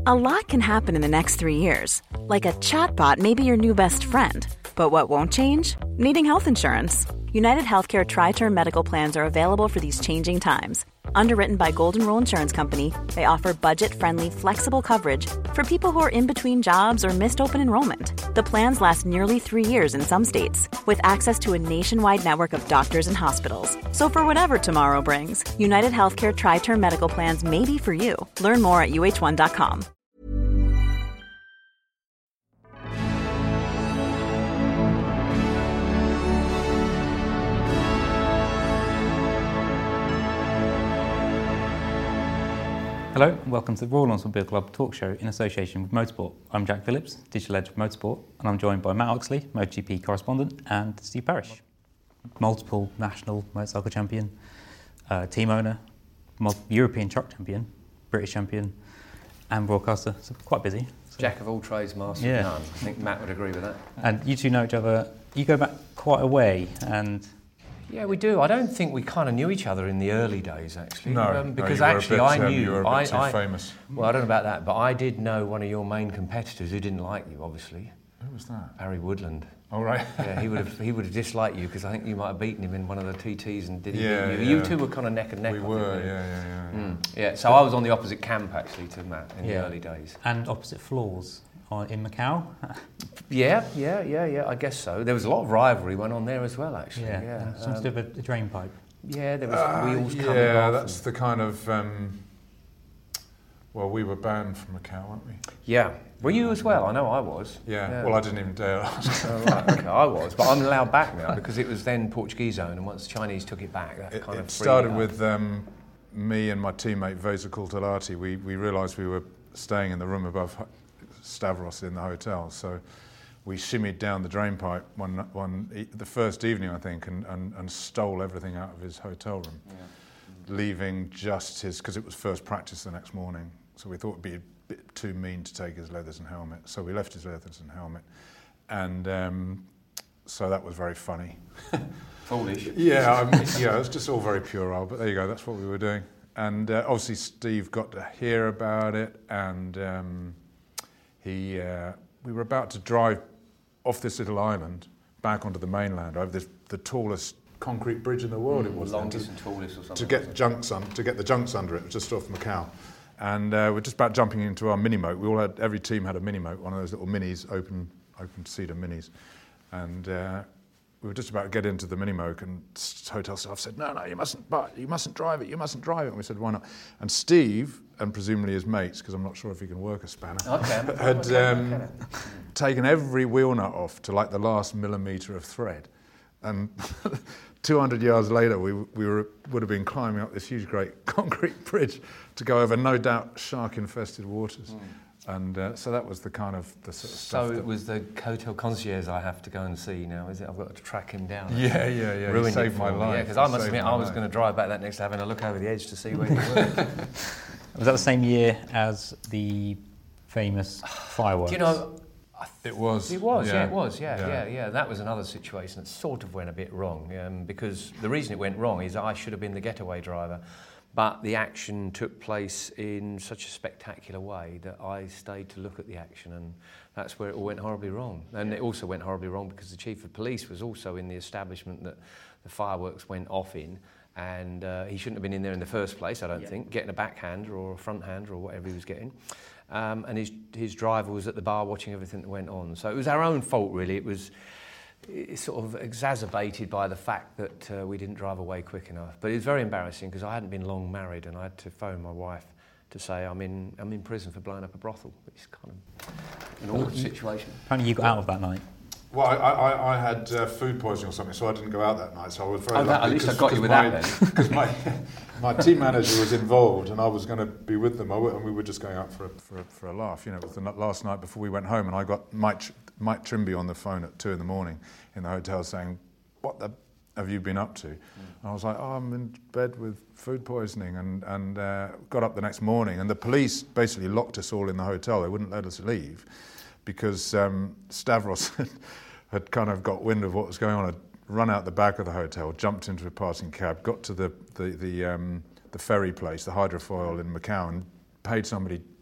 A lot can happen in the next 3 years. Like a chatbot may be your new best friend. But what won't change? Needing health insurance. United Healthcare Tri-Term Medical Plans are available for these changing times. Underwritten by Golden Rule Insurance Company, they offer budget-friendly, flexible coverage for people who are in between jobs or missed open enrollment. The plans last nearly 3 years in some states, with access to a nationwide network of doctors and hospitals. So for whatever tomorrow brings, United Healthcare Tri-Term Medical Plans may be for you. Learn more at uh1.com. Hello and welcome to the Royal Automobile Club talk show in association with Motorsport. I'm Jack Phillips, digital editor of Motorsport, and I'm joined by Matt Oxley, MotoGP correspondent, and Steve Parrish, multiple national motorcycle champion, team owner, European truck champion, British champion, and broadcaster, so quite busy. So. Jack of all trades, master of none. I think Matt would agree with that. And you two know each other, you go back quite a way, and... Yeah, we do. I don't think we kind of knew each other in the early days, actually. No, because you were actually a bit, I knew... you were a bit too famous. Well, I don't know about that, but I did know one of your main competitors who didn't like you, obviously. Who was that? Barry Woodland. Oh, right. Yeah, he would have disliked you because I think you might have beaten him in one of the TTs and did he Yeah, beat you? yeah. You two were kind of neck and neck. We were, yeah. Yeah, so I was on the opposite camp, actually, to Matt in the early days. And opposite floors in Macau. Yeah, I guess so. There was a lot of rivalry went on there as well, actually. Yeah. Something to do with a drain pipe. Yeah, there was wheels coming off. Yeah, that's the kind of... well, we were banned from Macau, weren't we? Yeah. Were you as well? I know I was. Yeah. Well, I didn't even dare ask. Oh, right, okay, I was. But I'm allowed back now because it was then Portuguese owned, and once the Chinese took it back, that kind of It started with me and my teammate Vesa Kultalati. We realised we were staying in the room above Stavros in the hotel, so we shimmied down the drain pipe the first evening, I think, and stole everything out of his hotel room, leaving just his, because it was first practice the next morning, so we thought it'd be a bit too mean to take his leathers and helmet, so we left his leathers and helmet, and so that was very funny. Foolish. Yeah, it was just all very puerile, but there you go, that's what we were doing. And obviously Steve got to hear about it, and we were about to drive off this little island back onto the mainland over the tallest concrete bridge in the world. It was longest and tallest or something. To get the junks under it, just off Macau, and we're just about jumping into our mini moat. Every team had a mini moat, one of those little minis, open cedar minis, and we were just about to get into the mini moat, and hotel staff said, "No, you mustn't drive it. You mustn't drive it." And we said, "Why not?" And Steve, and presumably his mates, because I'm not sure if he can work a spanner, had taken every wheel nut off to like the last millimetre of thread, and 200 yards later we would have been climbing up this huge, great concrete bridge to go over, no doubt, shark-infested waters. And so that was the kind of the sort of stuff. So it was the hotel concierge I have to go and see now, is it? I've got to track him down. Yeah. Ruined He saved it my for me. life. Yeah, because I must admit I was going to drive back that next day, having a look over the edge to see where you were. Was that the same year as the famous fireworks? Do you know? It was. Yeah. That was another situation that sort of went a bit wrong, because the reason it went wrong is I should have been the getaway driver, but the action took place in such a spectacular way that I stayed to look at the action, and that's where it all went horribly wrong. And it also went horribly wrong because the chief of police was also in the establishment that the fireworks went off in, and he shouldn't have been in there in the first place, I don't think, getting a backhander or a front hander or whatever he was getting. And his driver was at the bar watching everything that went on. So it was our own fault, really. It's sort of exacerbated by the fact that we didn't drive away quick enough. But it was very embarrassing because I hadn't been long married, and I had to phone my wife to say I'm in prison for blowing up a brothel, which is kind of an awkward situation. Apparently you got out of that night. Well, I had food poisoning or something, so I didn't go out that night. So I was very lucky. At least I got you with that then. Because my team manager was involved, and I was going to be with them, and we were just going out for a laugh. You know, it was the last night before we went home, and I got Mike Trimby on the phone at 2 a.m. in the hotel saying, "What the have you been up to?" And I was like, "Oh, I'm in bed with food poisoning," and got up the next morning, and the police basically locked us all in the hotel. They wouldn't let us leave because Stavros had kind of got wind of what was going on, had run out the back of the hotel, jumped into a passing cab, got to the ferry place, the hydrofoil in Macau, and paid somebody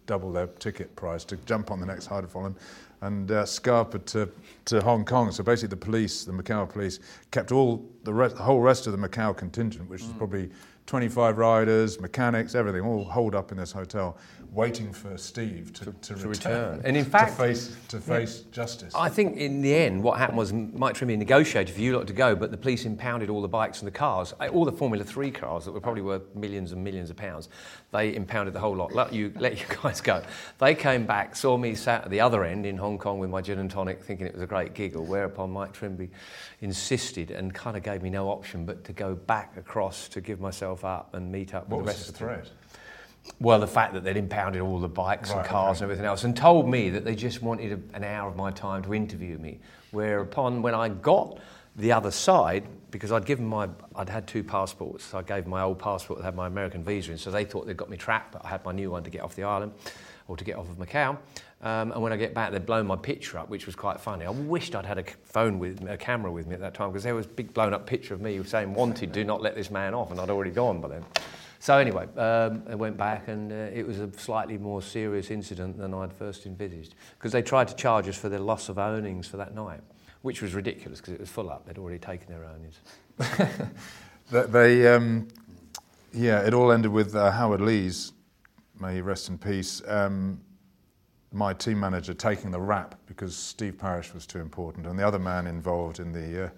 double their ticket price to jump on the next hydrofoil and Scarpa to Hong Kong. So basically the Macau police, kept all the whole rest of the Macau contingent, which was probably 25 riders, mechanics, everything, all holed up in this hotel, waiting for Steve to return. And in fact, to face justice. I think in the end, what happened was Mike Trimby negotiated for you lot to go, but the police impounded all the bikes and the cars, all the Formula 3 cars that were probably worth millions and millions of pounds. They impounded the whole lot. Let you guys go. They came back, saw me sat at the other end in Hong Kong with my gin and tonic, thinking it was a great giggle. Whereupon Mike Trimby insisted and kind of gave me no option but to go back across to give myself up and meet up with the rest of the threat. Well, the fact that they'd impounded all the bikes and cars and everything else, and told me that they just wanted an hour of my time to interview me. Whereupon, when I got the other side, because I'd had 2 passports, so I gave my old passport that had my American visa in, so they thought they'd got me trapped, but I had my new one to get off the island, or to get off of Macau. And when I get back, they'd blown my picture up, which was quite funny. I wished I'd had a camera with me at that time, because there was a big blown up picture of me saying, "Wanted, do not let this man off," and I'd already gone by then. So anyway, I went back, and it was a slightly more serious incident than I'd first envisaged, because they tried to charge us for the loss of earnings for that night, which was ridiculous because it was full up. They'd already taken their earnings. It all ended with Howard Lees, may he rest in peace, my team manager taking the rap because Steve Parish was too important, and the other man involved in the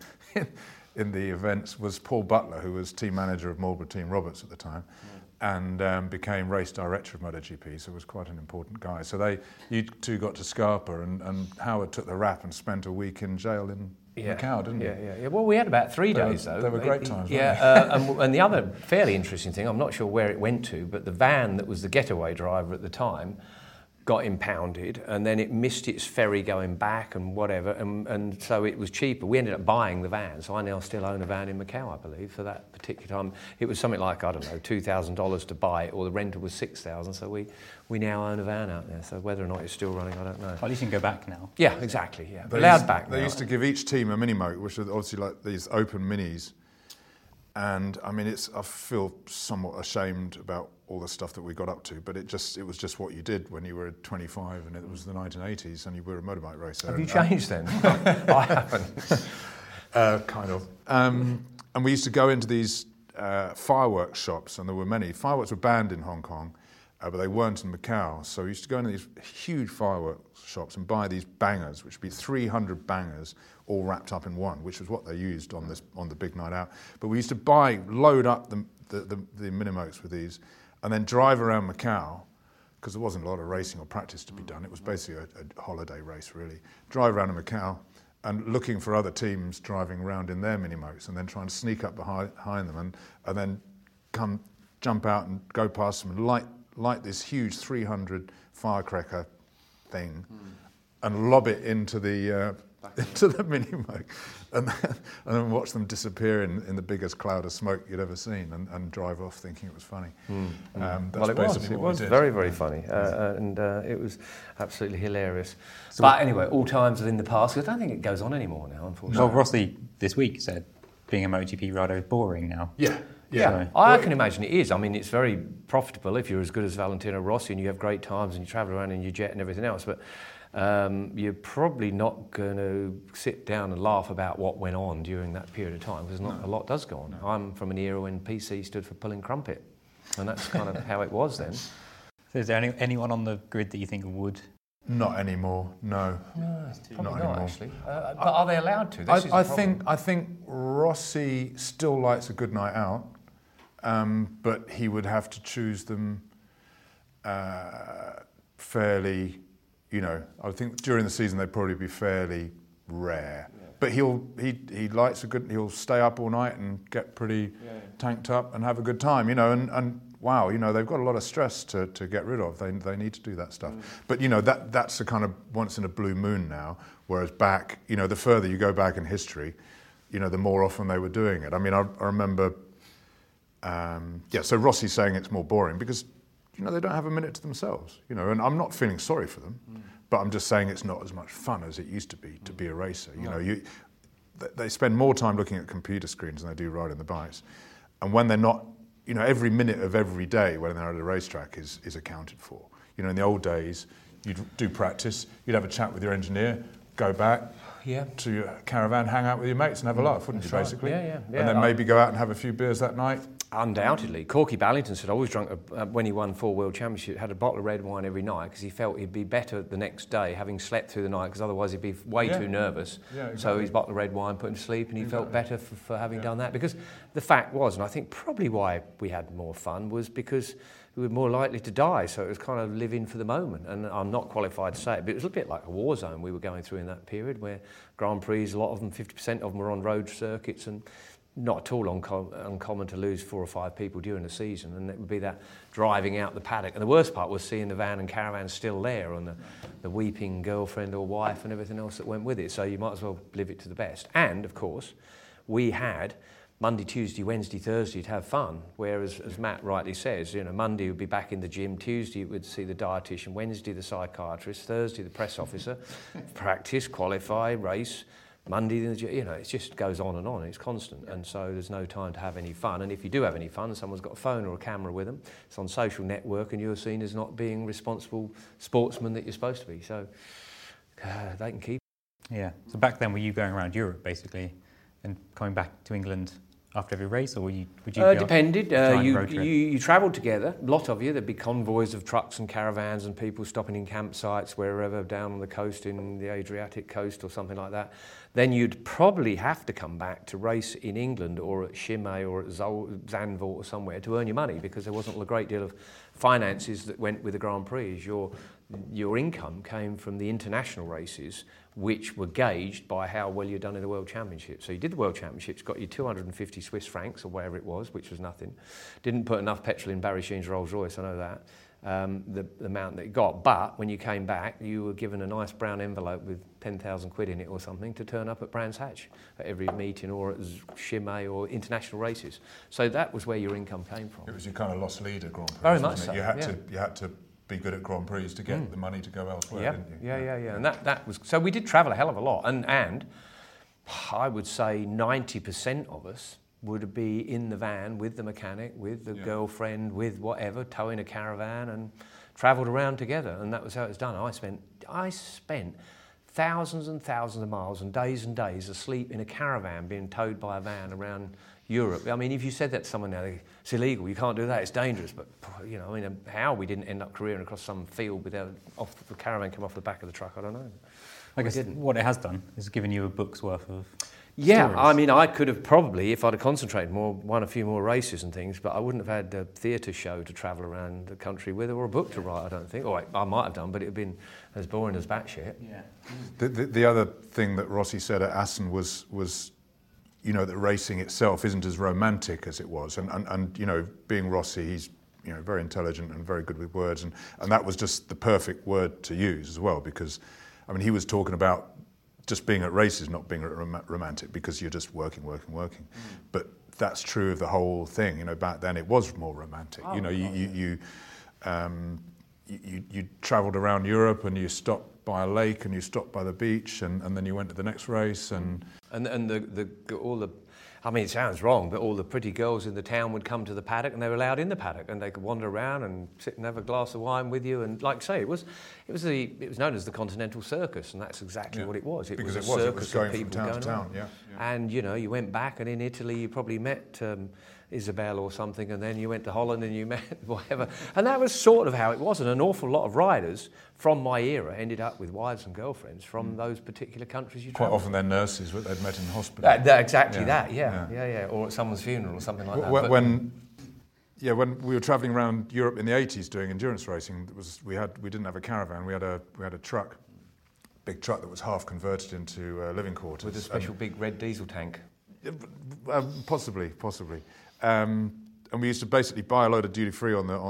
in the events was Paul Butler, who was team manager of Marlboro Team Roberts at the time, and became race director of MotoGP, so was quite an important guy. So you two got to Scarpa, and Howard took the rap and spent a week in jail in Macau, didn't he? Yeah. Well, we had about 3 days, though. They were great times, and the other fairly interesting thing, I'm not sure where it went to, but the van that was the getaway driver at the time got impounded, and then it missed its ferry going back and whatever, and so it was cheaper. We ended up buying the van, so I now still own a van in Macau, I believe, for that particular time. It was something like, I don't know, $2,000 to buy it, or the rental was $6,000, so we now own a van out there. So whether or not it's still running, I don't know. Well, at least you can go back now. Yeah, exactly, yeah. Allowed back now. They used to give each team a mini-motor, which are obviously like these open minis, and I mean, I feel somewhat ashamed about all the stuff that we got up to, but it was just what you did when you were 25, and it was the 1980s, and you were a motorbike racer. Have you changed then? I haven't. Kind of. And we used to go into these fireworks shops, and there were many. Fireworks were banned in Hong Kong, but they weren't in Macau. So we used to go into these huge fireworks shops and buy these bangers, which would be 300 bangers, all wrapped up in one, which was what they used on the big night out. But we used to load up the Minimotes with these, and then drive around Macau, because there wasn't a lot of racing or practice to be done. It was basically a holiday race, really. Drive around to Macau and looking for other teams driving around in their Minimotes, and then trying to sneak up behind them and then jump out and go past them and light this huge 300 firecracker thing and lob it into the Minimote, and then watch them disappear in the biggest cloud of smoke you'd ever seen, and drive off thinking it was funny. Well, it was very, very funny, and it was absolutely hilarious. But anyway, all times are in the past. I don't think it goes on anymore now, unfortunately. Well, Rossi this week said being a MotoGP rider is boring now. Yeah. I can imagine it is. I mean, it's very profitable if you're as good as Valentino Rossi and you have great times and you travel around in your jet and everything else, but you're probably not going to sit down and laugh about what went on during that period of time, because a lot does go on. I'm from an era when PC stood for pulling crumpet, and that's kind of how it was then. So is there anyone on the grid that you think would? Not anymore, no. No, probably not anymore. Actually. But are they allowed to? I think Rossi still likes a good night out, but he would have to choose them fairly. I think during the season they'd probably be fairly rare. Yeah. But he likes he'll stay up all night and get pretty tanked up and have a good time, and wow, they've got a lot of stress to get rid of. They need to do that stuff. But that's a kind of once in a blue moon now, whereas back, the further you go back in history, the more often they were doing it. I mean, I remember so Rossi's saying it's more boring because they don't have a minute to themselves, and I'm not feeling sorry for them, but I'm just saying it's not as much fun as it used to be a racer. They spend more time looking at computer screens than they do riding the bikes, and when they're not, every minute of every day when they're at a racetrack is accounted for. You know, in the old days, you'd do practice, you'd have a chat with your engineer, go back to your caravan, hang out with your mates and have a laugh, wouldn't you, basically? Yeah. And then maybe go out and have a few beers that night. Undoubtedly. Corky Ballington said, I always drunk, when he won 4 World Championships, had a bottle of red wine every night because he felt he'd be better the next day having slept through the night, because otherwise he'd be way too nervous. Yeah, exactly. So his bottle of red wine put him to sleep, and he felt better for having done that. Because the fact was, and I think probably why we had more fun, was because we were more likely to die, so it was kind of living for the moment. And I'm not qualified to say it, but it was a bit like a war zone we were going through in that period, where Grand Prix, a lot of them, 50% of them were on road circuits, and not at all uncommon to lose 4 or 5 people during the season, and it would be that driving out the paddock. And the worst part was seeing the van and caravan still there, and the weeping girlfriend or wife and everything else that went with it. So you might as well live it to the best. And, of course, we had Monday, Tuesday, Wednesday, Thursday to have fun, whereas, as Matt rightly says, you know, Monday would be back in the gym, Tuesday would see the dietitian, Wednesday the psychiatrist, Thursday the press officer, practice, qualify, race, Monday, you know, it just goes on and on. It's constant, and so there's no time to have any fun. And if you do have any fun, someone's got a phone or a camera with them. It's on social network, and you're seen as not being responsible sportsman that you're supposed to be. So they can keep. Yeah. So back then, were you going around Europe basically, and coming back to England after every race, or would you? Depended. You travelled together. A lot of you. There'd be convoys of trucks and caravans and people stopping in campsites wherever down on the coast, in the Adriatic coast or something like that. Then you'd probably have to come back to race in England or at Chimay or at Zandvoort or somewhere to earn your money, because there wasn't a great deal of finances that went with the Grand Prix. Your income came from the international races, which were gauged by how well you'd done in the World Championships. So you did the World Championships, got you 250 Swiss francs or whatever it was, which was nothing. Didn't put enough petrol in Barry Sheen's Rolls Royce, I know that. The amount that you got, but when you came back, you were given a nice brown envelope with 10,000 quid in it or something to turn up at Brands Hatch at every meeting, or at Chimay or international races. So that was where your income came from. It was your kind of lost leader Grand Prix. Very much so. You had to be good at Grand Prix to get the money to go elsewhere, didn't you? Yeah. And that was, so we did travel a hell of a lot, and I would say 90% of us would be in the van with the mechanic, with the girlfriend, with whatever, towing a caravan, and travelled around together, and that was how it was done. I spent thousands and thousands of miles and days asleep in a caravan being towed by a van around Europe. I mean, if you said that to someone now, it's illegal, you can't do that, it's dangerous. But, you know, I mean, how we didn't end up careering across some field without the caravan come off the back of the truck, I don't know. I guess what it has done is given you a book's worth of Yeah, stories. I mean, I could have probably, if I'd have concentrated more, won a few more races and things, but I wouldn't have had a theatre show to travel around the country with, or a book to write, I don't think. Or I might have done, but it would have been as boring as batshit. Yeah. The other thing that Rossi said at Assen was, you know, that racing itself isn't as romantic as it was. And you know, being Rossi, he's, you know, very intelligent and very good with words. And that was just the perfect word to use as well, because, I mean, he was talking about just being at races, not being romantic, because you're just working. But that's true of the whole thing. You know, back then it was more romantic. You know, you travelled around Europe, and you stopped by a lake, and you stopped by the beach, and then you went to the next race, and all the, I mean, it sounds wrong, but all the pretty girls in the town would come to the paddock, and they were allowed in the paddock, and they could wander around and sit and have a glass of wine with you. And like I say, it was known as the Continental Circus, and that's exactly what it was. It was a circus of people going from town to town. on. Yeah. And you know, you went back, and in Italy, you probably met Isabel or something, and then you went to Holland and you met whatever. And that was sort of how it was. And an awful lot of riders from my era ended up with wives and girlfriends from those particular countries you quite traveled. often they're nurses that they'd met in the hospital. Yeah. Or at someone's funeral or something like that. When we were travelling around Europe in the 80s doing endurance racing, we didn't have a caravan. We had a truck, big truck that was half converted into living quarters with a special big red diesel tank. Possibly. And we used to basically buy a load of duty free on the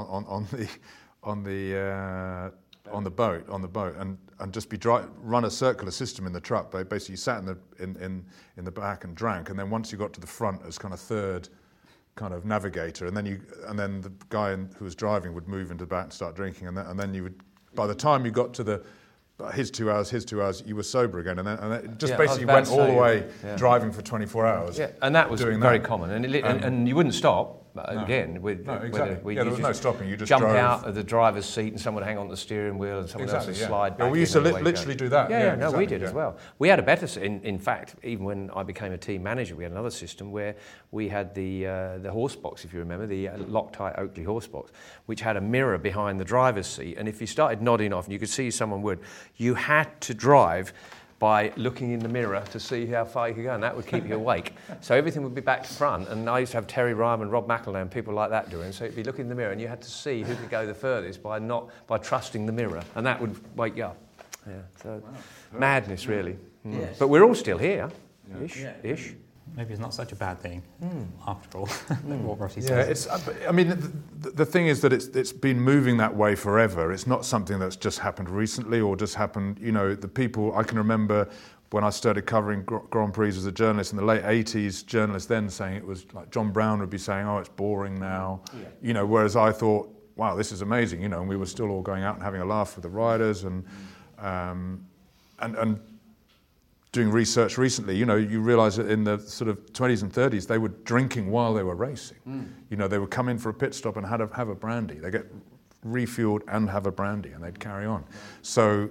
boat and just run a circular system in the truck. They basically sat in the back and drank, and then once you got to the front as kind of third kind of navigator, and then the guy who was driving would move into the back and start drinking, and then you would, by the time you got to his 2 hours, you were sober again, and it just basically went all the way driving for 24 hours. Yeah, and that was very common, and you wouldn't stop. again. Exactly. There was no stopping. You just jump drove out of the driver's seat and someone would hang on the steering wheel and someone else would slide back. We used to literally do that. We did as well. We had a better. In fact, even when I became a team manager, we had another system where we had the horse box, if you remember, the Loctite Oakley horse box, which had a mirror behind the driver's seat, and if you started nodding off and you could see someone would, you had to drive by looking in the mirror to see how far you could go, and that would keep you awake. So everything would be back to front, and I used to have Terry Ryan and Rob McElhone, people like that doing. So you'd be looking in the mirror, and you had to see who could go the furthest by trusting the mirror, and that would wake you up. Yeah, so madness really. Yes. But we're all still here, ish. Maybe it's not such a bad thing, after all, what Rossi says. The thing is that it's been moving that way forever. It's not something that's just happened recently or just happened, the people, I can remember when I started covering Grand Prix as a journalist in the late 80s, journalists then saying it was like John Brown would be saying, it's boring now, whereas I thought, wow, this is amazing, and we were still all going out and having a laugh with the riders and doing research recently, you realise that in the sort of 20s and 30s, they were drinking while they were racing. They would come in for a pit stop and have a brandy. They get refueled and have a brandy, and they'd carry on. So,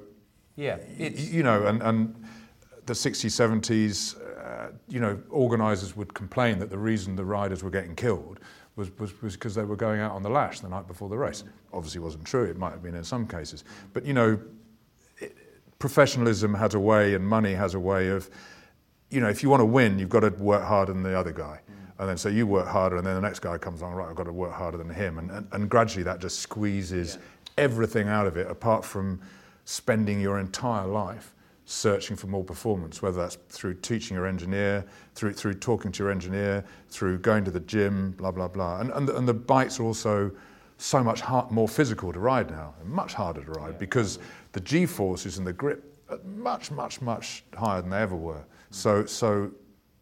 and the 60s, 70s, organisers would complain that the reason the riders were getting killed was because they were going out on the lash the night before the race. Obviously, wasn't true. It might have been in some cases, but professionalism has a way, and money has a way of, if you want to win, you've got to work harder than the other guy. And then so you work harder, and then the next guy comes along, right, I've got to work harder than him. And gradually that just squeezes everything out of it, apart from spending your entire life searching for more performance, whether that's through teaching your engineer, through talking to your engineer, through going to the gym, blah, blah, blah. And the bikes are also so much more physical to ride now, and much harder to ride, because the G-forces and the grip are much, much, much higher than they ever were. So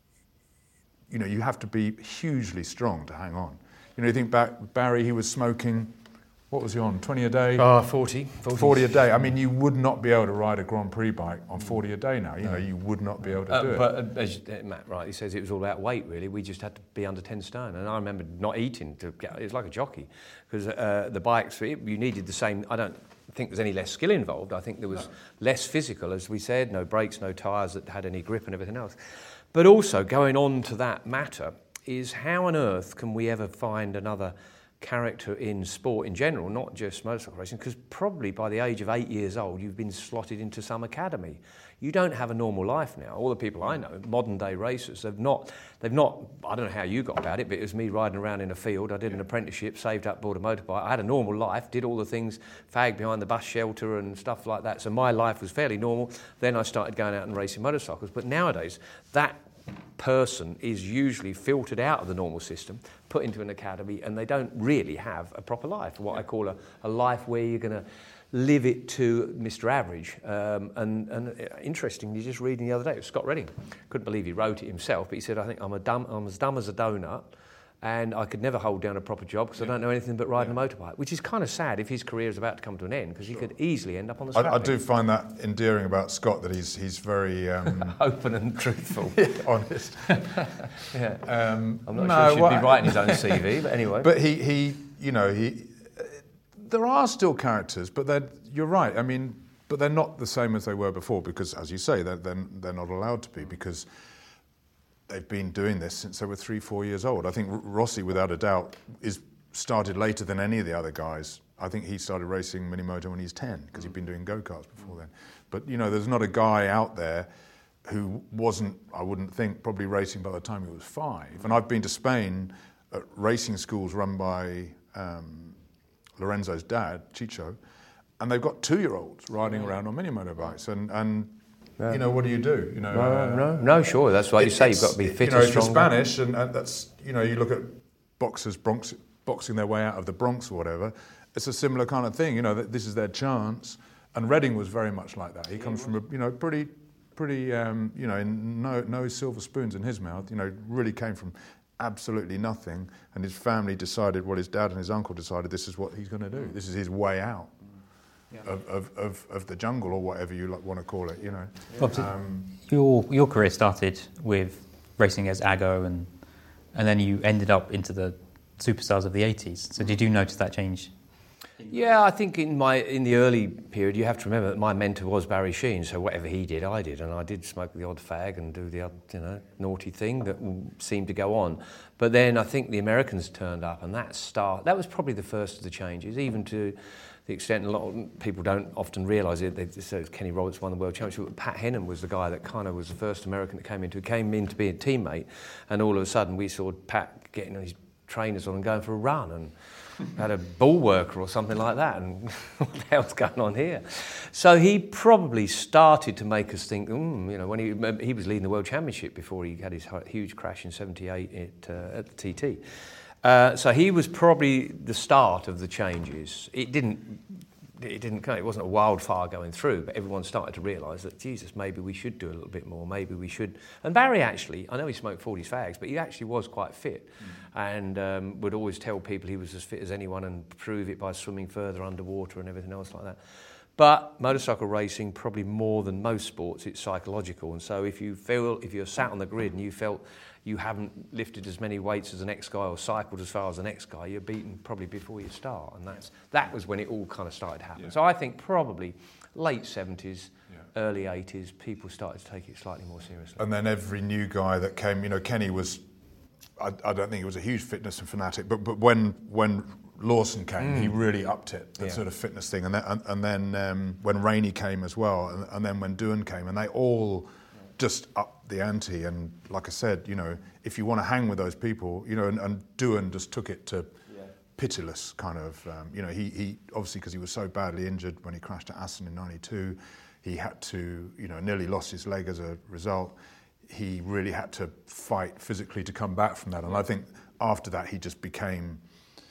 you have to be hugely strong to hang on. You think back, Barry, he was smoking, what was he on, 20 a day? 40. 40 a day. I mean, you would not be able to ride a Grand Prix bike on 40 a day now. You would not be able to do it. But as Matt rightly says, it was all about weight, really. We just had to be under 10 stone. And I remember not eating. It was like a jockey. Because the bikes, you needed the same. I don't think there's any less skill involved. I think there was less physical, as we said. No brakes, no tyres that had any grip and everything else. But also, going on to that matter, is how on earth can we ever find another character in sport in general, not just motorcycle racing, because probably by the age of 8 years old you've been slotted into some academy. You don't have a normal life now. All the people I know, modern day racers, they've not, I don't know how you got about it, but it was me riding around in a field. I did an apprenticeship, saved up, bought a motorbike. I had a normal life, did all the things, fagged behind the bus shelter and stuff like that. So my life was fairly normal. Then I started going out and racing motorcycles. But nowadays, that person is usually filtered out of the normal system, put into an academy, and they don't really have a proper life, what I call a life where you're going to live it to Mr. Average. And interestingly, just reading the other day, it was Scott Redding. Couldn't believe he wrote it himself, but he said, I think I'm as dumb as a donut, and I could never hold down a proper job because I don't know anything but riding a motorbike, which is kind of sad if his career is about to come to an end, because he could easily end up on the scrap I do find that endearing about Scott, that he's very open and truthful, honest. I'm not sure he should be writing his own CV, but anyway. But he there are still characters, but you're right. I mean, but they're not the same as they were before, because, as you say, they're not allowed to be, because they've been doing this since they were 3-4 years old. I think Rossi, without a doubt, started later than any of the other guys. I think he started racing Minimoto when he was 10, because he'd been doing go-karts before then. But, there's not a guy out there who wasn't, I wouldn't think, probably racing by the time he was 5. And I've been to Spain at racing schools run by Lorenzo's dad, Chicho, and they've got 2-year-olds riding around on Minimoto bikes. And what do you do? No, sure. That's what you say. You've got to be fit and strong. If you're Spanish, and that's, you look at boxers boxing their way out of the Bronx or whatever, it's a similar kind of thing. This is their chance. And Redding was very much like that. He comes from a, pretty, no silver spoons in his mouth. Really came from absolutely nothing. And his family decided, his dad and his uncle decided, this is what he's going to do. This is his way out. Of the jungle, or whatever you want to call it, Your career started with racing as Aggo, and then you ended up into the superstars of the 80s. So did you notice that change? Yeah, I think in the early period, you have to remember that my mentor was Barry Sheene, so whatever he did, I did, and I did smoke the odd fag and do the odd, naughty thing that seemed to go on. But then I think the Americans turned up, and that was probably the first of the changes, even to the extent a lot of people don't often realise it. They say Kenny Roberts won the World Championship, but Pat Hennon was the guy that kind of was the first American that came in to be a teammate, and all of a sudden we saw Pat getting his trainers on and going for a run, and had a ball worker or something like that, and what the hell's going on here? So he probably started to make us think, when he was leading the World Championship before he had his huge crash in '78 at the TT. So he was probably the start of the changes. It wasn't a wildfire going through, but everyone started to realise that, Jesus, maybe we should do a little bit more, maybe we should. And Barry actually, I know he smoked 40s fags, but he actually was quite fit and would always tell people he was as fit as anyone and prove it by swimming further underwater and everything else like that. But motorcycle racing, probably more than most sports, it's psychological. And so if you're sat on the grid and you felt you haven't lifted as many weights as the next guy or cycled as far as the next guy, you're beaten probably before you start. And that was when it all kind of started to happen. Yeah. So I think probably late 70s, early 80s, people started to take it slightly more seriously. And then every new guy that came, Kenny was, I don't think he was a huge fitness fanatic, but when Lawson came, he really upped it, that sort of fitness thing. And then when Rainey came as well, and then when Doohan came, and they all just upped the ante. And like I said, if you want to hang with those people, and Doohan just took it to pitiless kind of, he obviously, because he was so badly injured when he crashed at Assen in '92, he had to, nearly lost his leg as a result. He really had to fight physically to come back from that. And I think after that, he just became,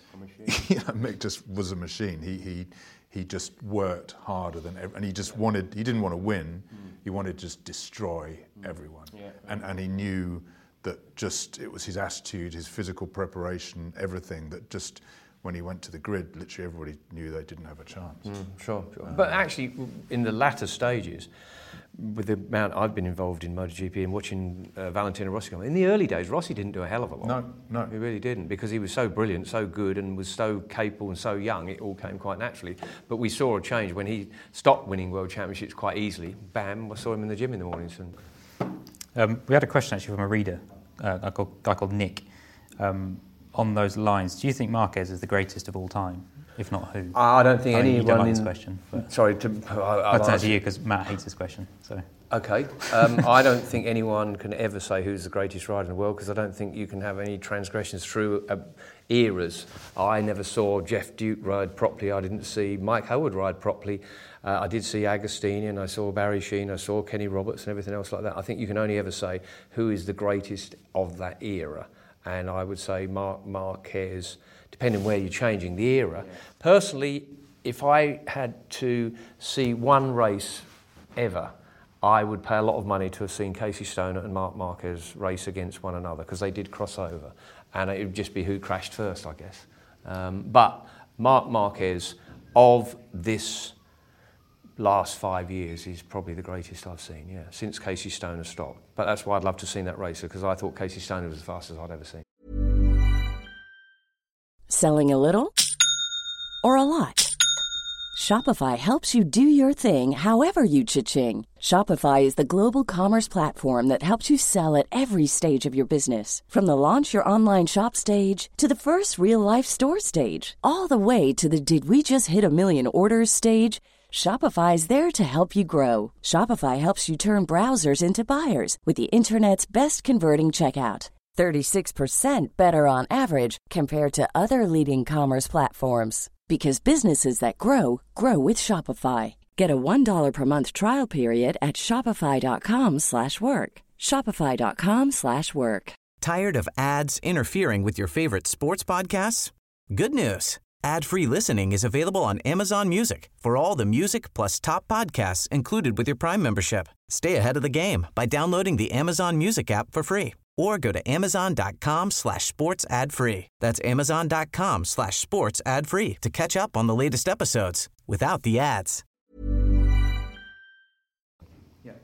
Mick just was a machine. He just worked harder than ever, and he didn't want to win. He wanted to just destroy everyone. And he knew that it was his attitude, his physical preparation, everything that just, when he went to the grid, literally everybody knew they didn't have a chance. Sure. But actually, in the latter stages, with the amount I've been involved in MotoGP and watching Valentino Rossi come, in the early days, Rossi didn't do a hell of a lot. No. He really didn't, because he was so brilliant, so good, and was so capable and so young, it all came quite naturally. But we saw a change when he stopped winning World Championships quite easily. Bam, I saw him in the gym in the mornings. We had a question actually from a reader, a guy called Nick. On those lines, do you think Marquez is the greatest of all time? If not, who? I don't think anyone. You don't like this question. Sorry, I'll turn to you because Matt hates this question. So. Okay. I don't think anyone can ever say who's the greatest rider in the world, because I don't think you can have any transgressions through eras. I never saw Jeff Duke ride properly. I didn't see Mike Howard ride properly. I did see Agostini, and I saw Barry Sheene, I saw Kenny Roberts and everything else like that. I think you can only ever say who is the greatest of that era. And I would say Marquez, depending where you're changing the era. Personally, if I had to see one race ever, I would pay a lot of money to have seen Casey Stoner and Marc Marquez race against one another, because they did cross over. And it would just be who crashed first, I guess. But Marc Marquez, of this last 5 years, is probably the greatest I've seen, since Casey Stoner stopped. But that's why I'd love to have seen that racer, because I thought Casey Stoner was as fast as I'd ever seen. Selling a little or a lot? Shopify helps you do your thing however you cha-ching. Shopify is the global commerce platform that helps you sell at every stage of your business. From the launch your online shop stage to the first real-life store stage, all the way to the did we just hit a million orders stage. Shopify is there to help you grow. Shopify helps you turn browsers into buyers with the internet's best converting checkout. 36% better on average compared to other leading commerce platforms. Because businesses that grow, grow with Shopify. Get a $1 per month trial period at shopify.com/work. Shopify.com/work. Tired of ads interfering with your favorite sports podcasts? Good news. Ad-free listening is available on Amazon Music for all the music plus top podcasts included with your Prime membership. Stay ahead of the game by downloading the Amazon Music app for free. Or go to amazon.com/sports ad free. That's amazon.com/sports ad free to catch up on the latest episodes without the ads.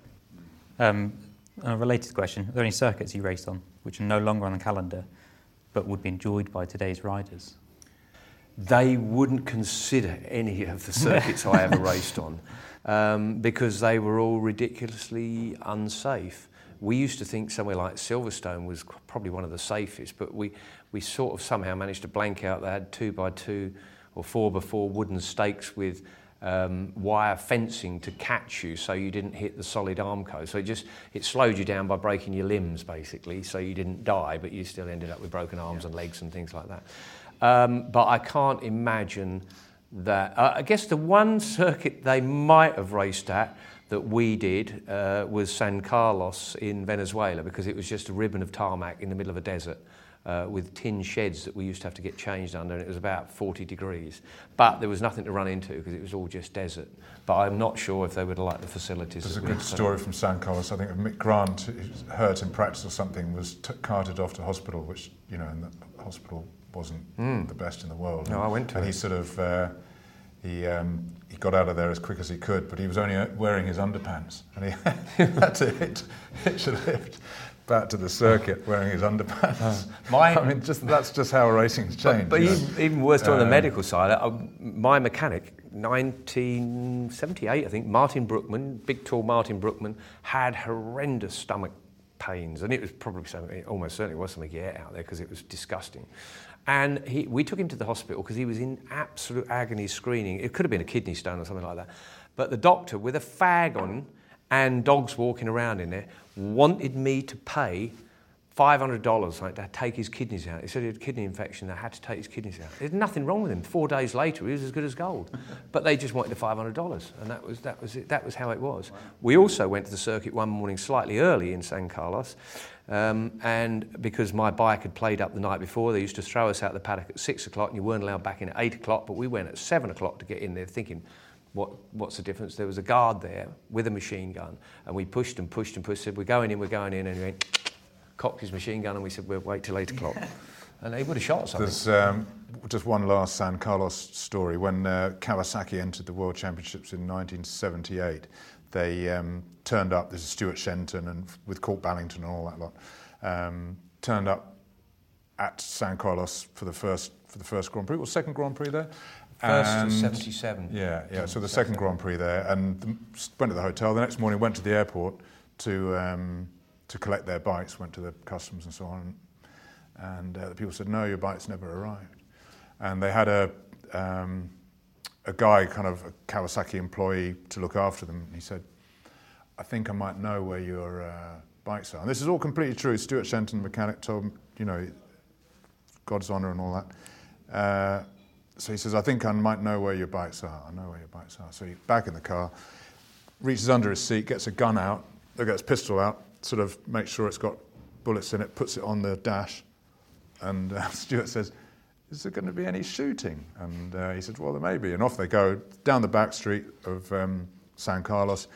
A related question, are there any circuits you raced on which are no longer on the calendar but would be enjoyed by today's riders? They wouldn't consider any of the circuits I ever raced on because they were all ridiculously unsafe. We used to think somewhere like Silverstone was probably one of the safest, but we sort of somehow managed to blank out. They had 2x2 or 4x4 wooden stakes with wire fencing to catch you so you didn't hit the solid Armco. So it slowed you down by breaking your limbs, basically, so you didn't die, but you still ended up with broken arms and legs and things like that. But I can't imagine that. I guess the one circuit they might have raced at that we did was San Carlos in Venezuela, because it was just a ribbon of tarmac in the middle of a desert with tin sheds that we used to have to get changed under, and it was about 40 degrees. But there was nothing to run into because it was all just desert. But I'm not sure if they would have liked the facilities. There's a good story from San Carlos, I think, of Mick Grant, who was hurt in practice or something, was carted off to hospital, which, you know, in the hospital wasn't the best in the world. No, I went to it. And he sort of, he got out of there as quick as he could, but he was only wearing his underpants, and he had to hitch a lift back to the circuit wearing his underpants. I mean, that's just how racing's changed. But even worse on the medical side, my mechanic, 1978, I think, Martin Brookman, big tall Martin Brookman, had horrendous stomach pains, and it was probably something, it almost certainly was something he ate out there because it was disgusting. And we took him to the hospital because he was in absolute agony screening. It could have been a kidney stone or something like that. But the doctor, with a fag on and dogs walking around in there, wanted me to pay $500 to take his kidneys out. He said he had a kidney infection, they had to take his kidneys out. There's nothing wrong with him. 4 days later, he was as good as gold. But they just wanted the $500, and that was it. That was how it was. Wow. We also went to the circuit one morning slightly early in San Carlos, and because my bike had played up the night before, they used to throw us out the paddock at 6 o'clock, and you weren't allowed back in at 8 o'clock, but we went at 7 o'clock to get in there thinking, what's the difference? There was a guard there with a machine gun, and we pushed and pushed and pushed, said, we're going in, and he went, cocked his machine gun, and we said, we'll wait till 8 o'clock. And they would have shot us, I think. There's just one last San Carlos story. When Kawasaki entered the World Championships in 1978, they turned up, this is Stuart Shenton and with Court Ballington and all that lot, turned up at San Carlos for the first Grand Prix, or second Grand Prix there. First was 77. Yeah, so the second Grand Prix there, and went to the hotel. The next morning went to the airport to collect their bikes, went to the customs and so on, and the people said, no, your bike's never arrived. And they had a guy, kind of a Kawasaki employee, to look after them. And he said, I think I might know where your bikes are. And this is all completely true. Stuart Shenton, the mechanic, told him, you know, God's honour and all that. So he says, I think I might know where your bikes are. I know where your bikes are. So he's back in the car, reaches under his seat, gets a gun out, gets his pistol out, sort of makes sure it's got bullets in it, puts it on the dash, and Stuart says, is there going to be any shooting? And he said, well, there may be. And off they go, down the back street of San Carlos,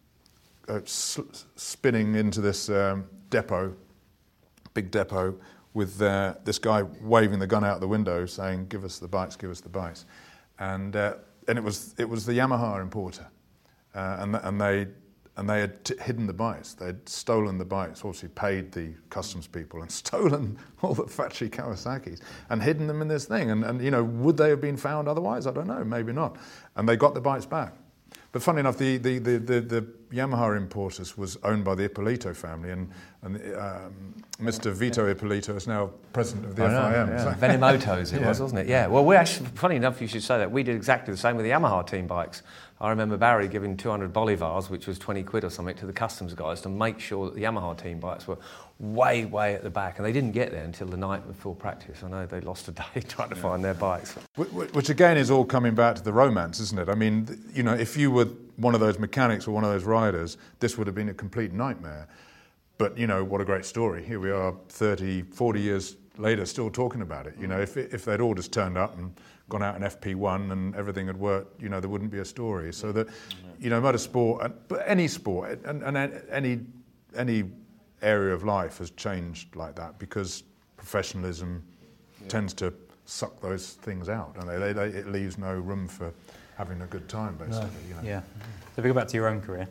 spinning into this depot, big depot, with this guy waving the gun out the window saying, give us the bikes, give us the bikes. And it was the Yamaha importer. And they had hidden the bikes. They had stolen the bikes, obviously paid the customs people, and stolen all the factory Kawasaki's and hidden them in this thing. And you know, would they have been found otherwise? I don't know, maybe not. And they got the bikes back. But funnily enough, the Yamaha importers was owned by the Ippolito family, and Mr. Vito Ippolito is now president of the FIM. Yeah. So. Venimoto's it was, wasn't it? Yeah. Well, we actually, funny enough, you should say that. We did exactly the same with the Yamaha team bikes. I remember Barry giving 200 bolivars, which was 20 quid or something, to the customs guys to make sure that the Yamaha team bikes were way, way at the back. And they didn't get there until the night before practice. I know they lost a day trying to find their bikes. Which again is all coming back to the romance, isn't it? I mean, you know, if you were one of those mechanics or one of those riders, this would have been a complete nightmare. But, you know, what a great story. Here we are 30, 40 years later still talking about it. You know, if they'd all just turned up and gone out in FP1 and everything had worked, you know, there wouldn't be a story. So that, you know, motorsport, but any sport and any area of life has changed like that because professionalism tends to suck those things out, and it leaves no room for having a good time, basically. No. You know? Yeah. So if we go back to your own career,